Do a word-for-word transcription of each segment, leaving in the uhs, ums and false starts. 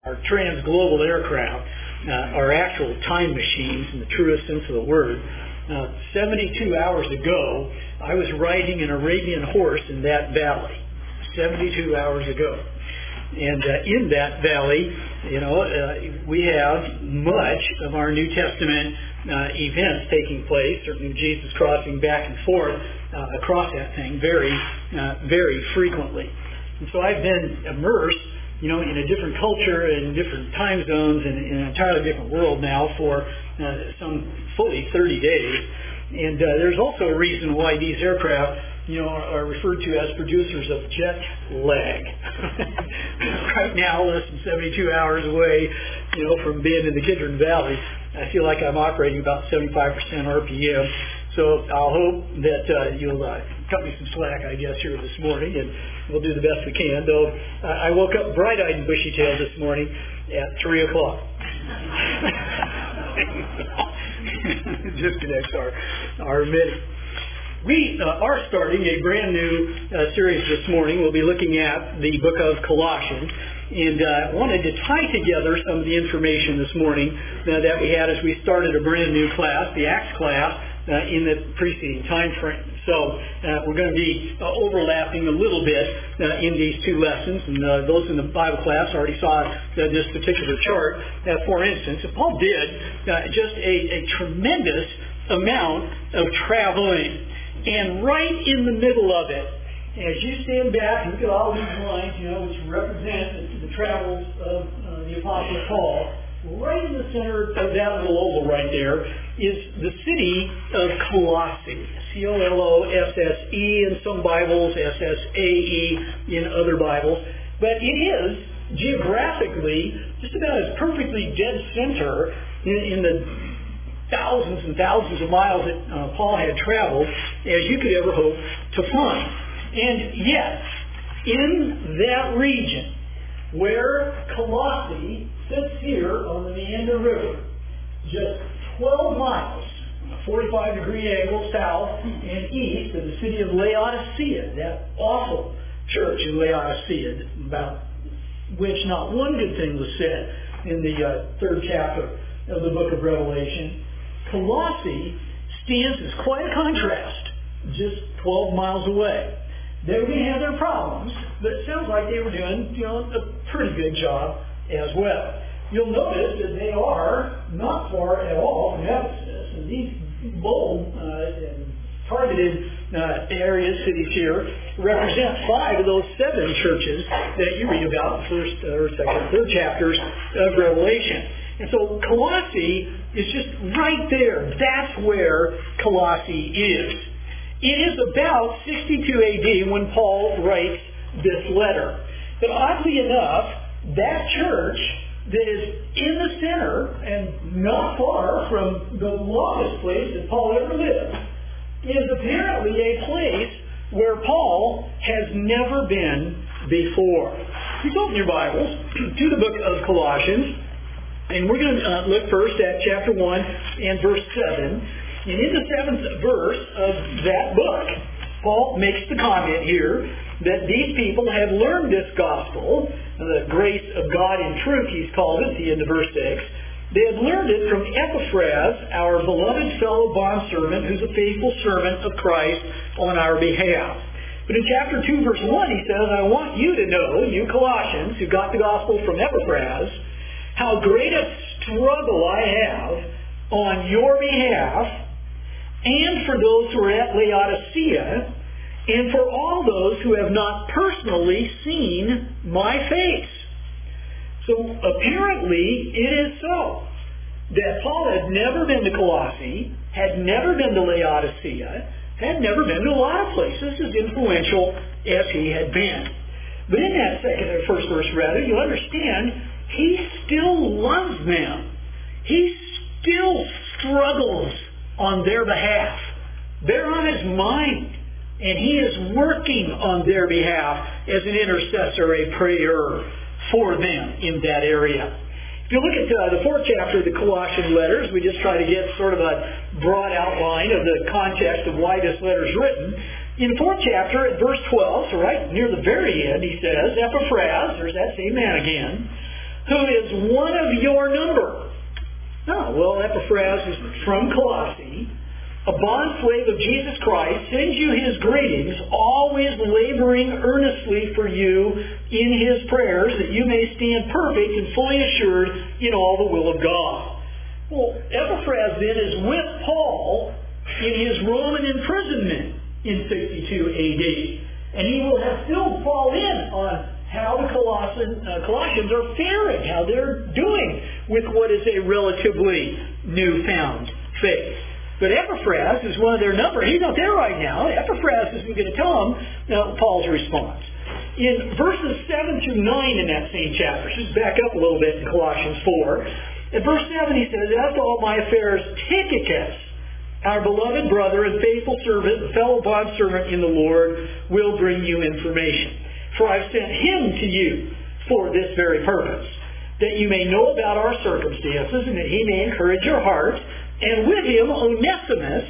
our trans-global aircraft uh, are actual time machines in the truest sense of the word. Uh, seventy-two hours ago, I was riding an Arabian horse in that valley. seventy-two hours ago. And uh, in that valley, you know, uh, we have much of our New Testament uh, events taking place, certainly Jesus crossing back and forth uh, across that thing very, uh, very frequently. And so I've been immersed, you know, in a different culture and different time zones and in an entirely different world now for uh, some fully thirty days. And uh, there's also a reason why these aircraft, you know, are referred to as producers of jet lag. Right now, less than seventy-two hours away, you know, from being in the Kidron Valley, I feel like I'm operating about seventy-five percent R P M. So I'll hope that uh, you'll uh, cut me some slack, I guess, here this morning, and we'll do the best we can. Though uh, I woke up bright-eyed and bushy-tailed this morning at three o'clock. Disconnects our, our minute. We uh, are starting a brand new uh, series this morning. We'll be looking at the book of Colossians. And I uh, wanted to tie together some of the information this morning uh, that we had as we started a brand new class, the Acts class, uh, in the preceding time frame. So uh, we're going to be uh, overlapping a little bit uh, in these two lessons. And uh, those in the Bible class already saw uh, this particular chart. Uh, for instance, Paul did uh, just a, a tremendous amount of traveling. And right in the middle of it, as you stand back and look at all these lines, you know, which represent the, the travels of uh, the Apostle Paul, right in the center of that little oval right there is the city of Colossae. C O L O S S E in some Bibles, S S A E in other Bibles. But it is geographically just about as perfectly dead center in, in the thousands and thousands of miles that uh, Paul had traveled as you could ever hope to find. And yet, in that region where Colossae sits here on the Meander River, just twelve miles, forty-five degree angle south and east of the city of Laodicea, that awful church in Laodicea, about which not one good thing was said in the uh, third chapter of the book of Revelation, Colossae stands as quite a contrast, just twelve miles away. They were going to have their problems, but it sounds like they were doing, you know, a pretty good job as well. You'll notice that they are not far at all from Ephesus, and these bold uh, and targeted uh, areas, cities here, represent five of those seven churches that you read about in first or second, third chapters of Revelation. And so Colossae is just right there. That's where Colossae is. It is about sixty-two A D when Paul writes this letter. But oddly enough, that church that is in the center and not far from the longest place that Paul ever lived is apparently a place where Paul has never been before. Please open your Bibles to the book of Colossians. And we're going to uh, look first at chapter one and verse seven. And in the seventh verse of that book, Paul makes the comment here that these people have learned this gospel, the grace of God in truth, he's called it, at the end of verse six. They have learned it from Epaphras, our beloved fellow bondservant, who's a faithful servant of Christ on our behalf. But in chapter two, verse one, he says, I want you to know, you Colossians, who got the gospel from Epaphras, how great a struggle I have on your behalf and for those who are at Laodicea and for all those who have not personally seen my face. So apparently it is so that Paul had never been to Colossae, had never been to Laodicea, had never been to a lot of places as influential as he had been. But in that second or first verse rather, you understand he still loves them. He still struggles on their behalf. They're on his mind. And he is working on their behalf as an intercessor, a prayer for them in that area. If you look at uh, the fourth chapter of the Colossian letters, we just try to get sort of a broad outline of the context of why this letter is written. In the fourth chapter, at verse twelve, so right near the very end, he says, Epaphras, there's that same man again, who is one of your number. Oh, well, Epaphras is from Colossae, a bondslave of Jesus Christ, sends you his greetings, always laboring earnestly for you in his prayers, that you may stand perfect and fully assured in all the will of God. Well, Epaphras then is with Paul in his Roman imprisonment in sixty-two A D. And he will have filled Paul in on how the Colossians, uh, Colossians are faring, how they're doing with what is a relatively newfound faith. But Epaphras is one of their number. He's not there right now. Epaphras is going to tell them uh, Paul's response. In verses seven through nine in that same chapter, just back up a little bit in Colossians four, in verse seven he says, "As to all my affairs, Tychicus, our beloved brother and faithful servant and fellow bondservant in the Lord, will bring you information. For I've sent him to you for this very purpose, that you may know about our circumstances and that he may encourage your heart. And with him, Onesimus,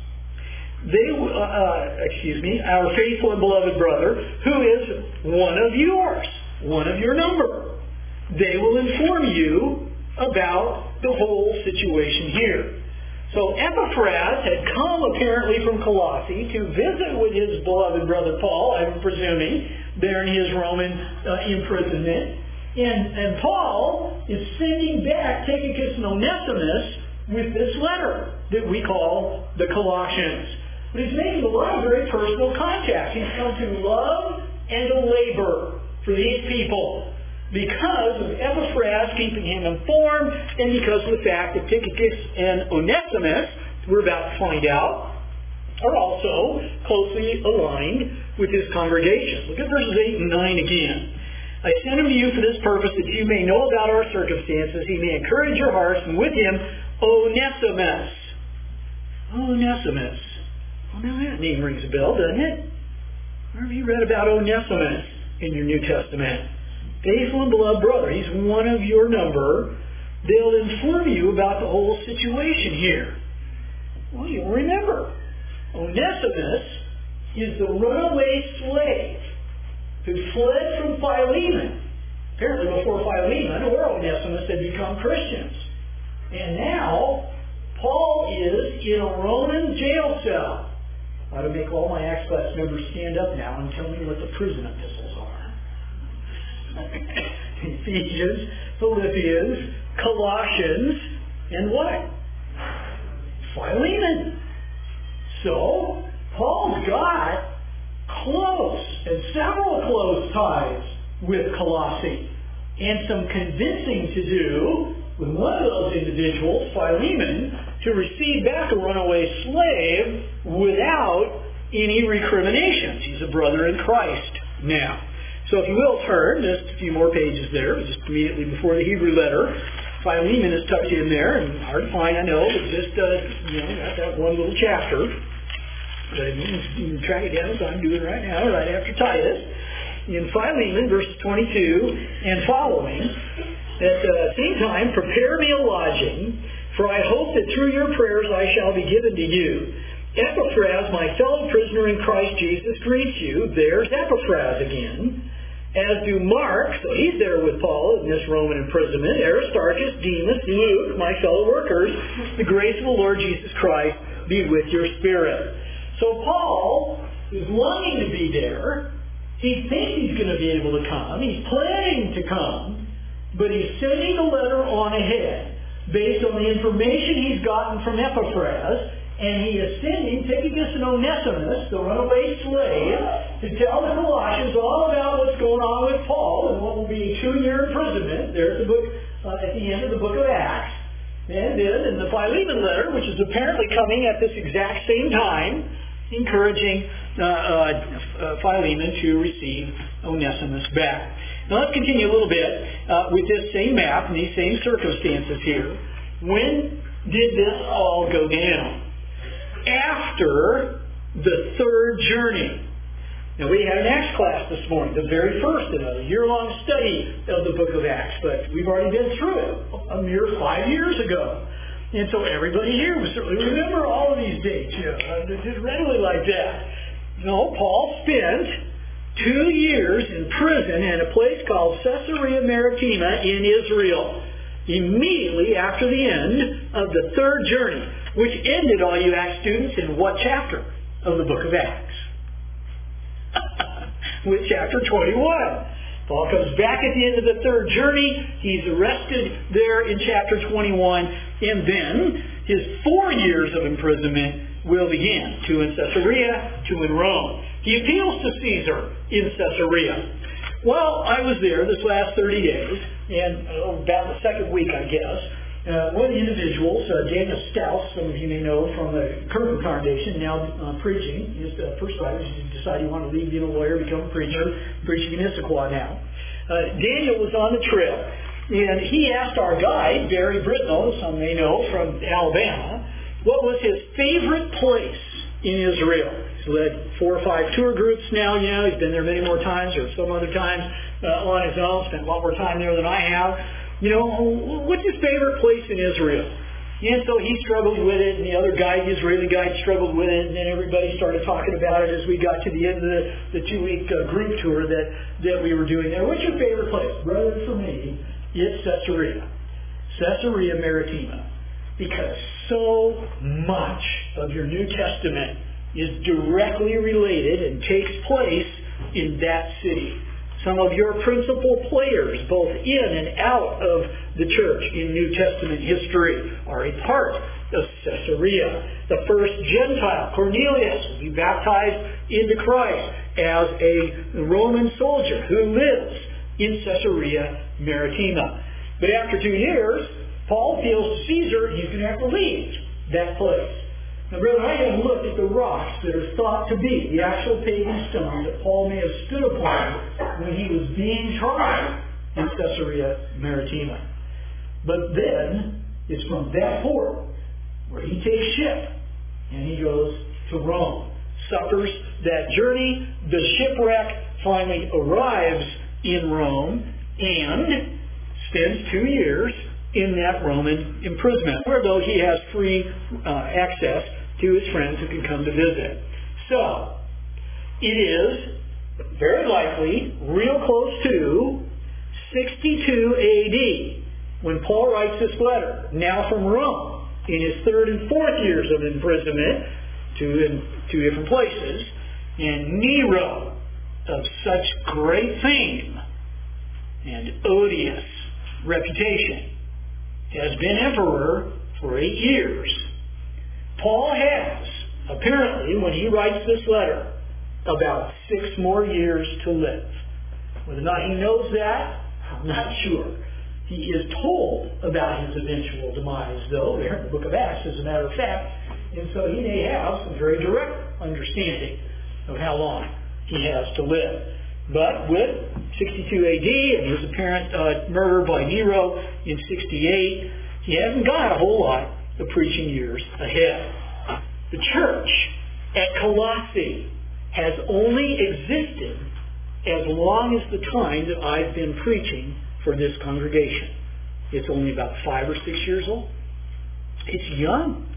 they, uh, uh, excuse me, our faithful and beloved brother, who is one of yours, one of your number. They will inform you about the whole situation here." So Epaphras had come apparently from Colossae to visit with his beloved brother Paul, I'm presuming, there in his Roman uh, imprisonment. And, and Paul is sending back Tychicus and Onesimus with this letter that we call the Colossians. But he's making a lot of very personal contact. He's come to love and to labor for these people because of Epaphras keeping him informed, and because of the fact that Tychicus and Onesimus, we're about to find out, are also closely aligned with his congregation. Look at verses eight and nine again. "I sent him to you for this purpose, that you may know about our circumstances, he may encourage your hearts, and with him Onesimus." Onesimus. Well, now that name rings a bell, doesn't it? Where have you read about Onesimus in your New Testament? Faithful and beloved brother. He's one of your number. They'll inform you about the whole situation here. Well, you'll remember. Onesimus is the runaway slave who fled from Philemon, apparently before Philemon or Onesimus had become Christians. And now, Paul is in a Roman jail cell. I ought to make all my Acts class members stand up now and tell me what the prison epistles are. Ephesians, Philippians, Colossians, and what? Philemon. So, Paul's got close, and several close ties with Colossae, and some convincing to do with one of those individuals, Philemon, to receive back a runaway slave without any recriminations. He's a brother in Christ now. So if you will turn, just a few more pages there, just immediately before the Hebrew letter. Philemon is tucked in there, and hard to find, I know, but just, uh, you know, that, that one little chapter. But you can track it down, as I'm doing right now, right after Titus. In Philemon, verses twenty-two and following, at the same time, "Prepare me a lodging, for I hope that through your prayers I shall be given to you. Epaphras, my fellow prisoner in Christ Jesus, greets you." There's Epaphras again. "As do Mark," so he's there with Paul in this Roman imprisonment, "Aristarchus, Demas, Luke, my fellow workers. The grace of the Lord Jesus Christ be with your spirit." So Paul is longing to be there. He thinks he's going to be able to come. He's planning to come. But he's sending a letter on ahead based on the information he's gotten from Epaphras. And he is sending Tychicus and Onesimus, the runaway slave, to tell the Colossians all about what's going on with Paul and what will be a two-year imprisonment. There's the book uh, at the end of the book of Acts. And then in the Philemon letter, which is apparently coming at this exact same time, encouraging uh, uh, Philemon to receive Onesimus back. Now let's continue a little bit uh, with this same map and these same circumstances here. When did this all go down? After the third journey. Now we had an Acts class this morning, the very first in a year-long study of the book of Acts, but we've already been through it a mere five years ago. And so everybody here will certainly remember all of these dates, you know, just readily like that. No, Paul spent two years in prison in a place called Caesarea Maritima in Israel, immediately after the end of the third journey, which ended, all you Acts students, in what chapter of the book of Acts? With chapter twenty-one. Paul comes back at the end of the third journey. He's arrested there in chapter twenty-one. And then his four years of imprisonment will begin. Two in Caesarea, two in Rome. He appeals to Caesar in Caesarea. Well, I was there this last thirty days, and uh, about the second week, I guess. Uh, one of the individuals, uh, Daniel Stouts, some of you may know from the Kirkland Foundation, now uh, preaching. His uh, first time he decided he wanted to leave being a lawyer, become a preacher, preaching in Issaquah now. Uh, Daniel was on the trail, and he asked our guide, Barry Britnell, some may know from Alabama, what was his favorite place in Israel. He's led four or five tour groups now, you know, he's been there many more times or some other times uh, on his own, spent a lot more time there than I have. You know, what's his favorite place in Israel? And so he struggled with it, and the other guide, the Israeli guide, struggled with it, and then everybody started talking about it as we got to the end of the, the two-week uh, group tour that, that we were doing there. What's your favorite place? Brother, for me, it's Caesarea. Caesarea Maritima. Because so much of your New Testament is directly related and takes place in that city. Some of your principal players, both in and out of the church in New Testament history, are a part of Caesarea. The first Gentile, Cornelius, will be baptized into Christ as a Roman soldier who lives in Caesarea Maritima. But after two years, Paul appeals to Caesar, he's going to have to leave that place. Now, brethren, I have looked at the rocks that are thought to be the actual paving stones that Paul may have stood upon when he was being tried in Caesarea Maritima. But then, it's from that port where he takes ship and he goes to Rome, suffers that journey, the shipwreck, finally arrives in Rome, and spends two years in that Roman imprisonment, where though he has free uh, access to his friends who can come to visit. So, it is very likely real close to sixty-two A D when Paul writes this letter, now from Rome, in his third and fourth years of imprisonment, two in two different places, and Nero, of such great fame and odious reputation, has been emperor for eight years. Paul has, apparently, when he writes this letter, about six more years to live. Whether or not he knows that, I'm not sure. He is told about his eventual demise, though, there in the book of Acts, as a matter of fact, and so he may have some very direct understanding of how long he has to live. But with sixty-two A D and his apparent uh, murder by Nero in sixty-eight, he hasn't got a whole lot of preaching years ahead. The church at Colossae has only existed as long as the time that I've been preaching for this congregation. It's only about five or six years old. It's young.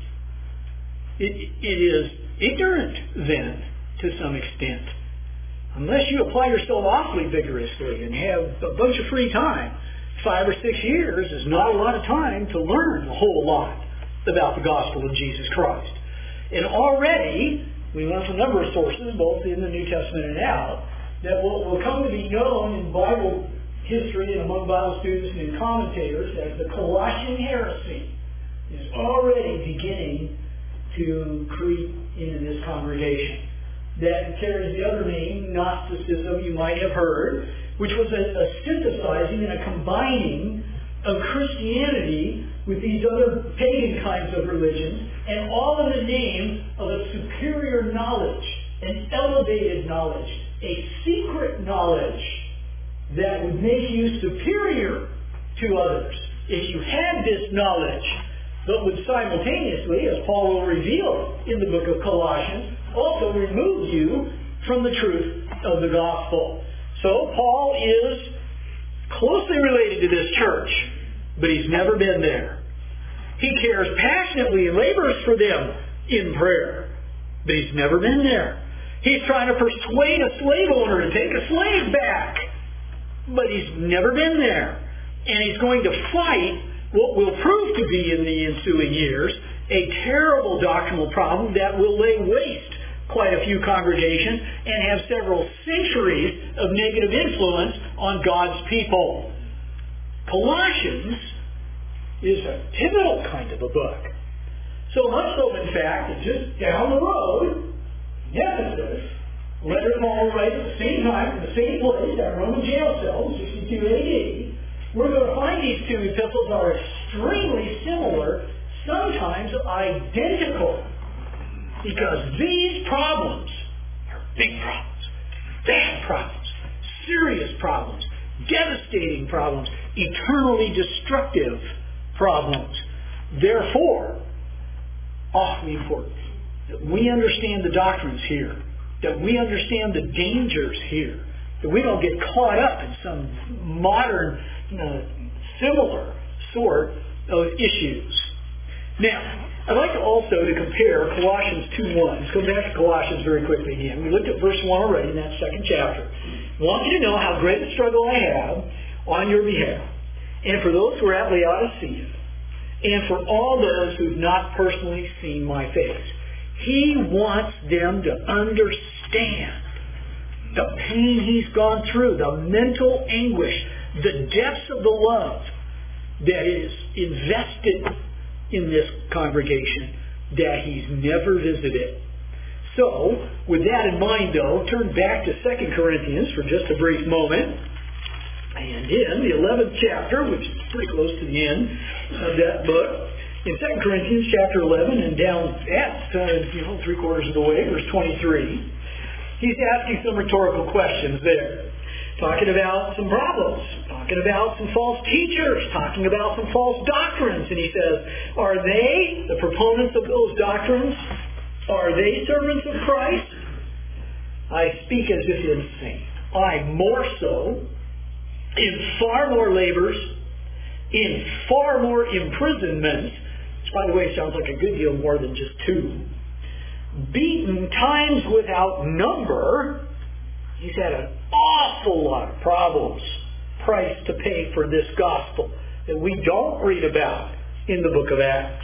It, it is ignorant then, to some extent. Unless you apply yourself awfully vigorously and have a bunch of free time, five or six years is not a lot of time to learn a whole lot about the gospel of Jesus Christ. And already, we learn from a number of sources, both in the New Testament and out, that what will come to be known in Bible history and among Bible students and in commentators as the Colossian heresy is already beginning to creep into this congregation. That carries the other name, Gnosticism, you might have heard, which was a, a synthesizing and a combining of Christianity with these other pagan kinds of religions, and all in the name of a superior knowledge, an elevated knowledge, a secret knowledge that would make you superior to others if you had this knowledge, but would simultaneously, as Paul will reveal in the book of Colossians, also remove you from the truth of the gospel. So Paul is closely related to this church, but he's never been there. He cares passionately and labors for them in prayer, but he's never been there. He's trying to persuade a slave owner to take a slave back. But he's never been there. And he's going to fight what will prove to be in the ensuing years a terrible doctrinal problem that will lay waste quite a few congregations and have several centuries of negative influence on God's people. Colossians is a pivotal kind of a book. So much so, in fact, that just down the road, in Ephesus, letter Paul writes at the same time, in the same place, that Roman jail cell, sixty-two A D, we're going to find these two epistles are extremely similar, sometimes identical. Because these problems are big problems, bad problems, serious problems, devastating problems, eternally destructive problems. Therefore, awfully important that we understand the doctrines here, that we understand the dangers here, that we don't get caught up in some modern, uh, similar sort of issues. Now, I'd like to also to compare Colossians two one. Let's go back to Colossians very quickly again. We looked at verse one already in that second chapter. I want you to know how great a struggle I have on your behalf, and for those who are at Laodicea, and for all those who have not personally seen my face. He wants them to understand the pain he's gone through, the mental anguish, the depths of the love that is invested in this congregation that he's never visited. So, with that in mind, though, turn back to Second Corinthians for just a brief moment. And in the eleventh chapter, which is pretty close to the end of that book, in Second Corinthians chapter eleven and down at, uh, you know, three quarters of the way, verse twenty-three, he's asking some rhetorical questions there. Talking about some problems, talking about some false teachers, talking about some false doctrines. And he says, are they, the proponents of those doctrines, are they servants of Christ? I speak as if insane. I more so, in far more labors, in far more imprisonments, which by the way sounds like a good deal more than just two, beaten times without number. He's had an awful lot of problems, price to pay for this gospel that we don't read about in the book of Acts.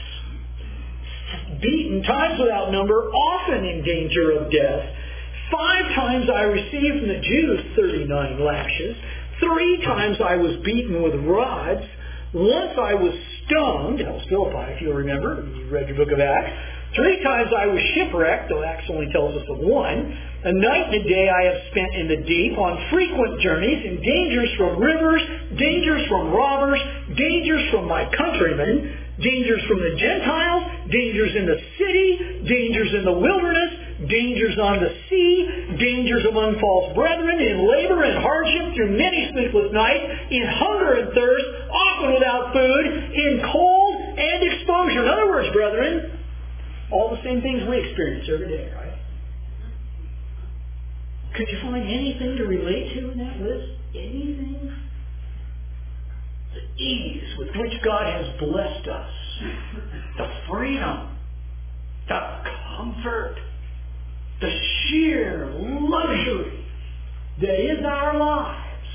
Beaten times without number, often in danger of death. Five times I received from the Jews thirty-nine lashes. Three times I was beaten with rods. Once I was stoned. That was Philippi, if you'll remember. You read your book of Acts. Three times I was shipwrecked, though Acts only tells us of one. A night and a day I have spent in the deep, on frequent journeys, in dangers from rivers, dangers from robbers, dangers from my countrymen, dangers from the Gentiles, dangers in the city, dangers in the wilderness, dangers on the sea, dangers among false brethren, in labor and hardship through many sleepless nights, in hunger and thirst, often without food, in cold and exposure. In other words, brethren, all the same things we experience every day, right? Could you find anything to relate to in that list? Anything? The ease with which God has blessed us. The freedom. The comfort. The sheer luxury that is our lives.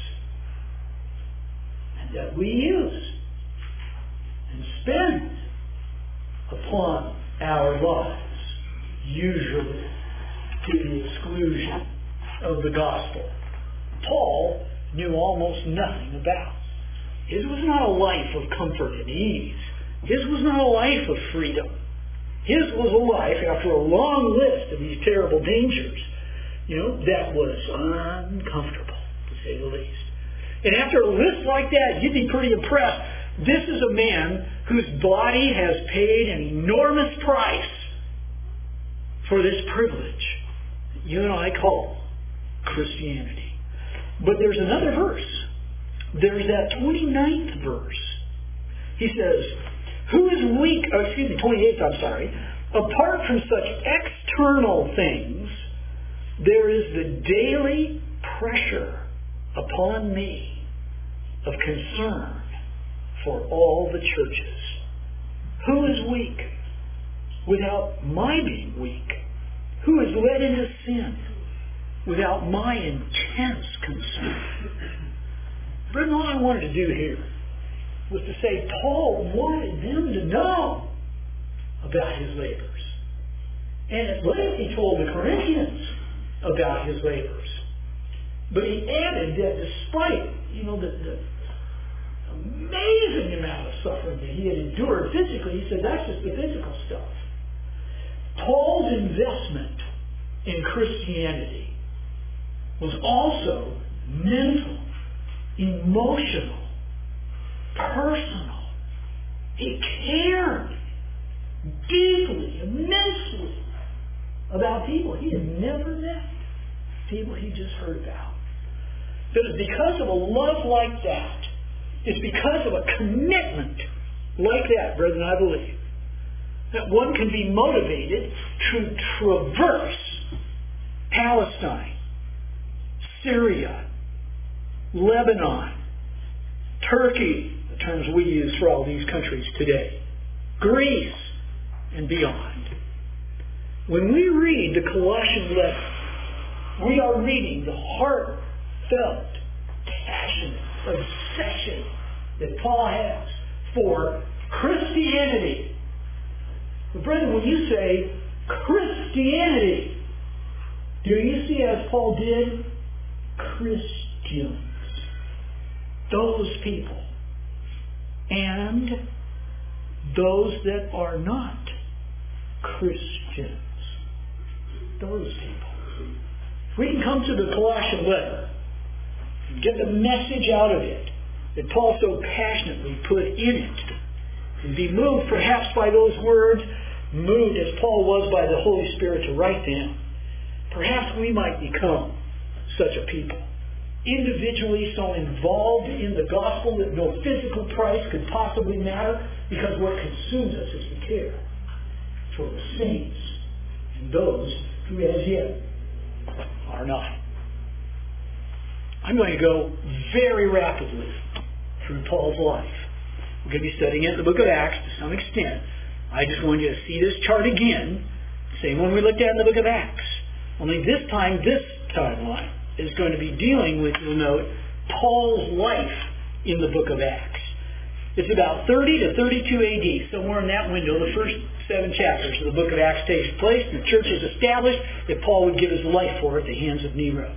And that we use and spend upon our lives, usually to the exclusion of the gospel. Paul knew almost nothing about. His was not a life of comfort and ease. His was not a life of freedom. His was a life, after a long list of these terrible dangers, you know, that was uncomfortable, to say the least. And after a list like that, you'd be pretty impressed. This is a man whose body has paid an enormous price for this privilege that you and I call Christianity. But there's another verse. There's that twenty-ninth verse. He says, who is weak, oh, excuse me, twenty-eighth, I'm sorry. Apart from such external things, there is the daily pressure upon me of concern for all the churches. Who is weak without my being weak? Who is led into sin without my intense concern. Brethren, all I wanted to do here was to say Paul wanted them to know about his labors. And at length he told the Corinthians about his labors. But he added that despite, you know, the, the amazing amount of suffering that he had endured physically, he said that's just the physical stuff. Paul's investment in Christianity was also mental, emotional, personal. He cared deeply, immensely about people he had never met, people he just heard about. But it's because of a love like that, it's because of a commitment like that, brethren, I believe, that one can be motivated to traverse Palestine, Syria, Lebanon, Turkey, the terms we use for all these countries today, Greece, and beyond. When we read the Colossian letter, we are reading the heartfelt, passionate obsession that Paul has for Christianity. But brethren, when you say Christianity, do you see, as Paul did, Christians? Those people. And those that are not Christians. Those people. If we can come to the Colossian letter and get the message out of it that Paul so passionately put in it, and be moved perhaps by those words, moved as Paul was by the Holy Spirit to write them, perhaps we might become such a people. Individually so involved in the gospel that no physical price could possibly matter, because what consumes us is the care for the saints and those who as yet are not. I'm going to go very rapidly through Paul's life. We're going to be studying it in the book of Acts to some extent. I just want you to see this chart again, same one we looked at in the book of Acts. Only this time, this timeline is going to be dealing with, you'll note, Paul's life in the book of Acts. It's about thirty to thirty-two A D, somewhere in that window. The first seven chapters of the book of Acts takes place. The church is established that Paul would give his life for at the hands of Nero.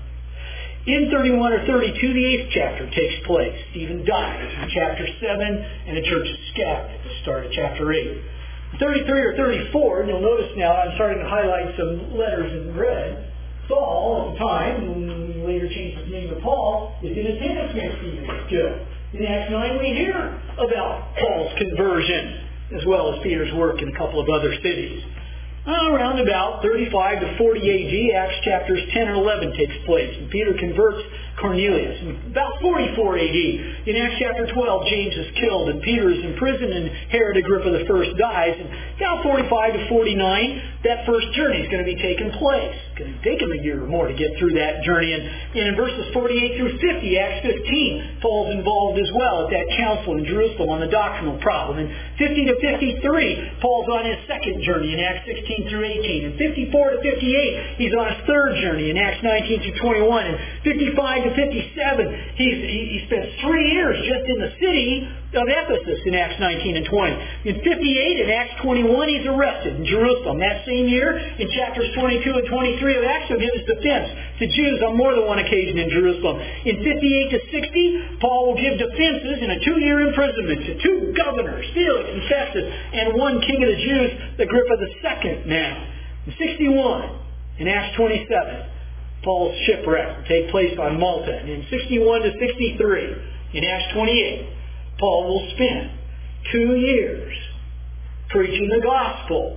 In thirty-one or thirty-two, the eighth chapter takes place. Stephen dies in chapter seven, and the church is scattered at the start of chapter eight. thirty-three or thirty-four, and you'll notice now I'm starting to highlight some letters in red. Saul, at the time, who later changed his name to Paul, is in attendance against Stephen is killed. In Acts nine, we hear about Paul's conversion, as well as Peter's work in a couple of other cities. Around about thirty-five to forty A D, Acts chapters ten and eleven takes place, and Peter converts Cornelius. And about forty-four A D, in Acts chapter twelve, James is killed, and Peter is imprisoned, and Herod Agrippa the First dies. And about forty-five to forty-nine, that first journey is going to be taking place. It's going to take him a year or more to get through that journey. And, and in verses forty-eight through fifty, Acts fifteen, Paul's involved as well at that council in Jerusalem on the doctrinal problem. And fifty to fifty-three, Paul's on his second journey in Acts sixteen through eighteen. And fifty-four to fifty-eight, he's on his third journey in Acts nineteen through twenty-one. And fifty-five to fifty-seven, he's, he, he spent three years just in the city of Ephesus in Acts nineteen and twenty. In fifty-eight, in Acts twenty-one, he's arrested in Jerusalem. That same year, in chapters twenty-two and twenty-three of Acts, he'll give his defense to Jews on more than one occasion in Jerusalem. In fifty-eight to sixty, Paul will give defenses in a two-year imprisonment to two governors, Felix and Festus, and one king of the Jews, Agrippa the Second now. In sixty-one, in Acts twenty-seven, Paul's shipwreck will take place on Malta. And in sixty-one to sixty-three, in Acts twenty-eight, Paul will spend two years preaching the gospel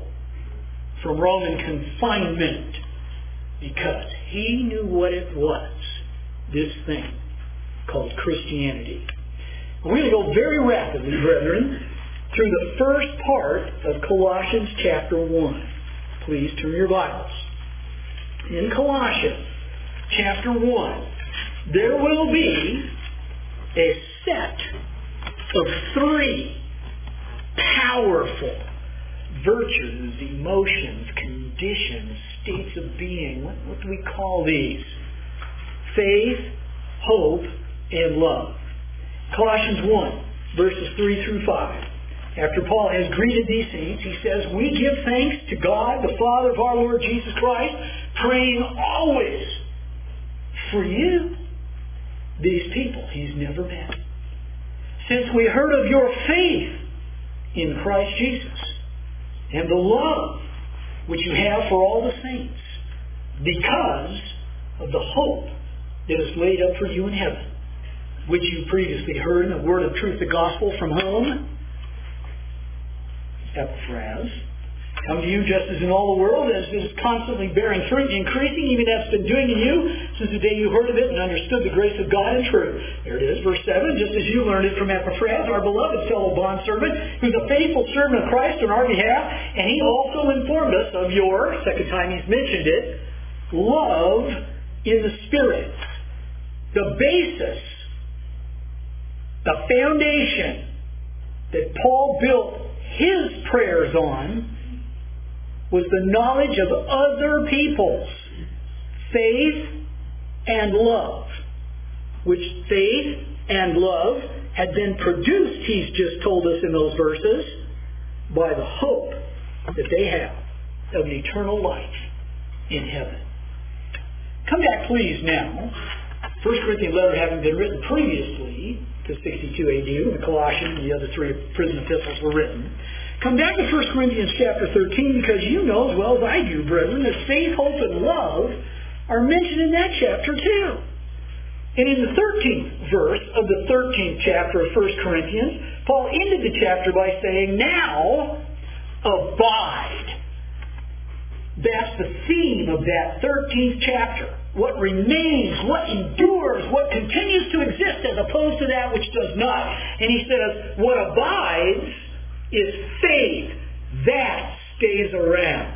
from Roman confinement, because he knew what it was, this thing called Christianity. We're going to go very rapidly, brethren, through the first part of Colossians chapter one. Please turn your Bibles. In Colossians chapter one, there will be a set of three powerful, virtues, emotions, conditions, states of being. What, what do we call these? Faith, hope, and love. Colossians one, verses three through five. After Paul has greeted these saints, he says, "We give thanks to God, the Father of our Lord Jesus Christ, praying always for you," these people he's never met, "since we heard of your faith in Christ Jesus and the love which you have for all the saints, because of the hope that is laid up for you in heaven, which you previously heard in the word of truth, the gospel, from whom? Epaphras, come to you just as in all the world, as it is constantly bearing fruit, increasing, even as it's been doing in you since the day you heard of it and understood the grace of God and truth." There it is, verse seven. "Just as you learned it from Epaphras, our beloved fellow bondservant, who's a faithful servant of Christ on our behalf, and he also informed us of your," second time he's mentioned it, "love in the Spirit." The basis, the foundation that Paul built his prayers on was the knowledge of other people's faith and love, which faith and love had been produced, he's just told us in those verses, by the hope that they have of an eternal life in heaven. Come back, please, now. First Corinthians letter having been written previously to sixty-two A D, when the Colossians and the other three prison epistles were written. Come back to First Corinthians chapter thirteen, because you know as well as I do, brethren, that faith, hope, and love are mentioned in that chapter too. And in the thirteenth verse of the thirteenth chapter of First Corinthians, Paul ended the chapter by saying, "Now abide." That's the theme of that thirteenth chapter. What remains, what endures, what continues to exist as opposed to that which does not. And he says, what abides is faith. That stays around.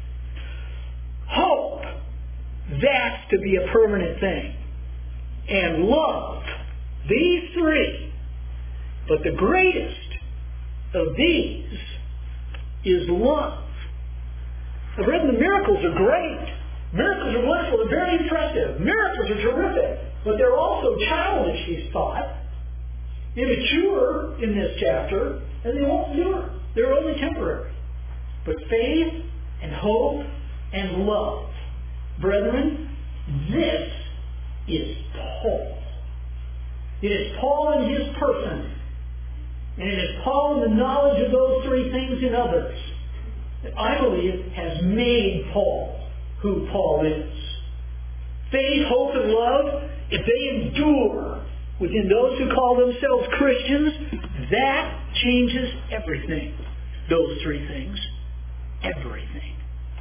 Hope, that's to be a permanent thing. And love, these three. But the greatest of these is love. I've read the miracles are great. Miracles are wonderful. They're very impressive. Miracles are terrific. But they're also childish, he's thought. Immature in this chapter. And they won't endure. They're only temporary. But faith and hope and love. Brethren, this is Paul. It is Paul in his person. And it is Paul in the knowledge of those three things in others that I believe has made Paul who Paul is. Faith, hope, and love, if they endure within those who call themselves Christians, that changes everything. Those three things. Everything.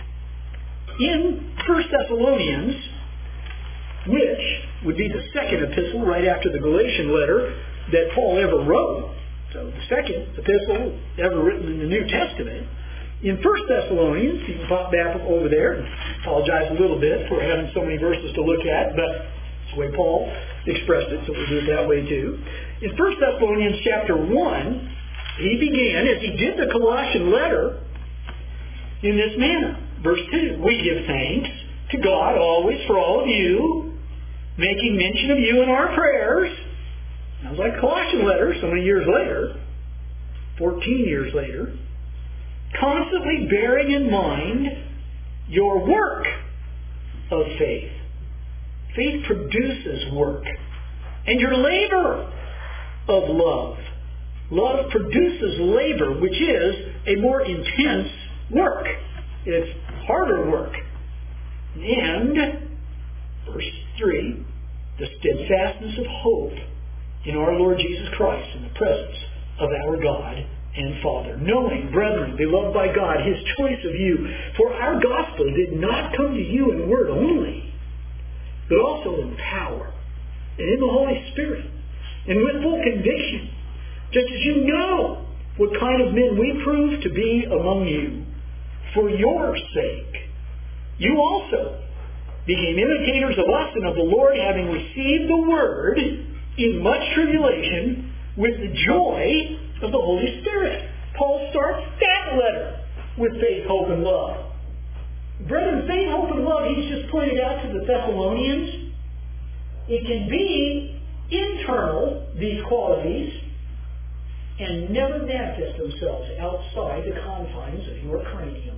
In First Thessalonians, which would be the second epistle right after the Galatian letter that Paul ever wrote, so the second epistle ever written in the New Testament, in First Thessalonians, you can pop back over there and apologize a little bit for having so many verses to look at, but it's the way Paul expressed it, so we'll do it that way too. In First Thessalonians chapter one, he began, as he did the Colossian letter, in this manner. Verse two, "We give thanks to God always for all of you, making mention of you in our prayers." Sounds like Colossian letter so many years later, fourteen years later. "Constantly bearing in mind your work of faith." Faith produces work. "And your labor of love." Love produces labor, which is a more intense work. It's harder work. And, verse three, "the steadfastness of hope in our Lord Jesus Christ in the presence of our God and Father, knowing, brethren, beloved by God, His choice of you. For our gospel did not come to you in word only, but also in power, and in the Holy Spirit, and with full conviction, just as you know what kind of men we prove to be among you. For your sake, you also became imitators of us and of the Lord, having received the word in much tribulation with the joy of the Holy Spirit." Paul starts that letter with faith, hope, and love. Brethren, faith, hope, and love, he's just pointed out to the Thessalonians. It can be internal, these qualities, and never manifest themselves outside the confines of your cranium.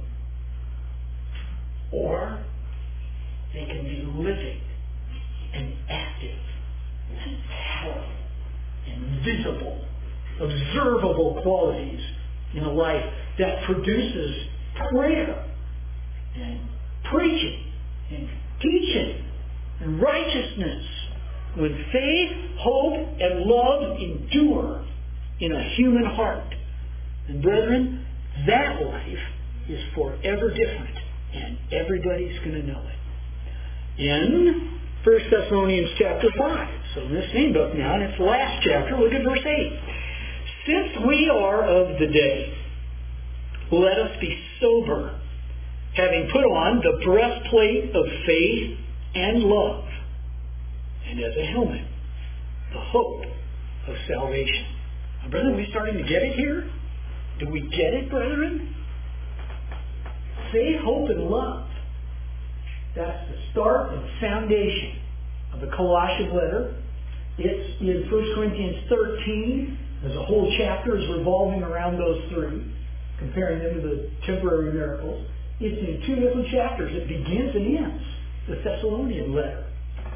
Or they can be living and active and powerful and visible, observable qualities in a life that produces prayer and preaching and teaching and righteousness. When faith, hope, and love endure in a human heart, and brethren, that life is forever different, and everybody's going to know it. In First Thessalonians chapter five, so in this same book now, in its last chapter, look at verse eight. Since we are of the day, let us be sober, having put on the breastplate of faith and love, and as a helmet, the hope of salvation. Now, brethren, are we starting to get it here? Do we get it, brethren? Faith, hope, and love. That's the start and foundation of the Colossian letter. It's in First Corinthians thirteen. There's a whole chapter is revolving around those three, comparing them to the temporary miracles. It's in two different chapters. It begins and ends the Thessalonian letter.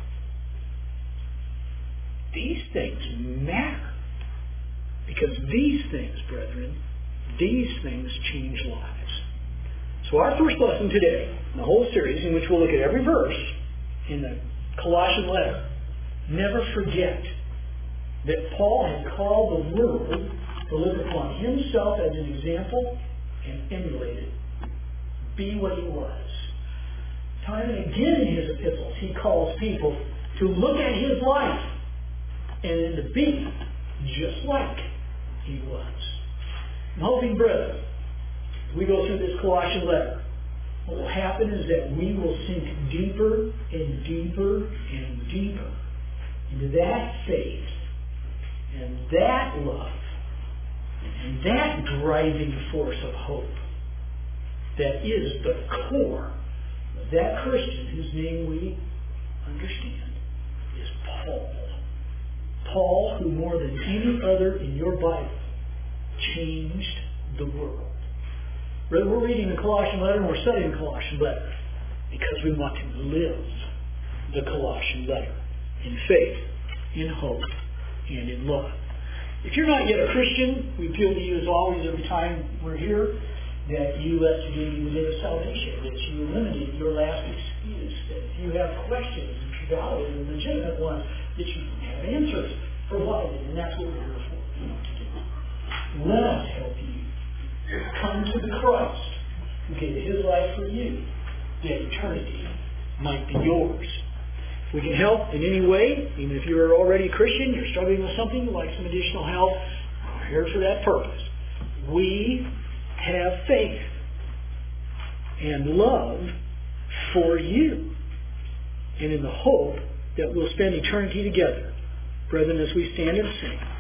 These things matter. Because these things, brethren, these things change lives. So our first lesson today, in the whole series, in which we'll look at every verse in the Colossian letter, never forget that Paul had called the world to look upon himself as an example and emulate it. Be what he was. Time and again in his epistles, he calls people to look at his life and then to be just like he was. I'm hoping, brethren, as we go through this Colossian letter, what will happen is that we will sink deeper and deeper and deeper into that faith and that love and that driving force of hope that is the core of that Christian whose name we understand is Paul. Paul, who more than any other in your Bible changed the world. We're reading the Colossian letter and we're studying the Colossian letter because we want to live the Colossian letter in faith, in hope, and in love. If you're not yet a Christian, we appeal to you as always every time we're here that you investigate the day of salvation, that you eliminate your last excuse, that if you have questions, valid and legitimate ones, that you have answers provided, and that's what we're here for. Let us help you come to the Christ who gave his life for you, that eternity might be yours. If we can help in any way, even if you're already a Christian, you're struggling with something, you'd like some additional help, we're here for that purpose. We have faith and love for you, and in the hope that we'll spend eternity together. Brethren, as we stand and sing,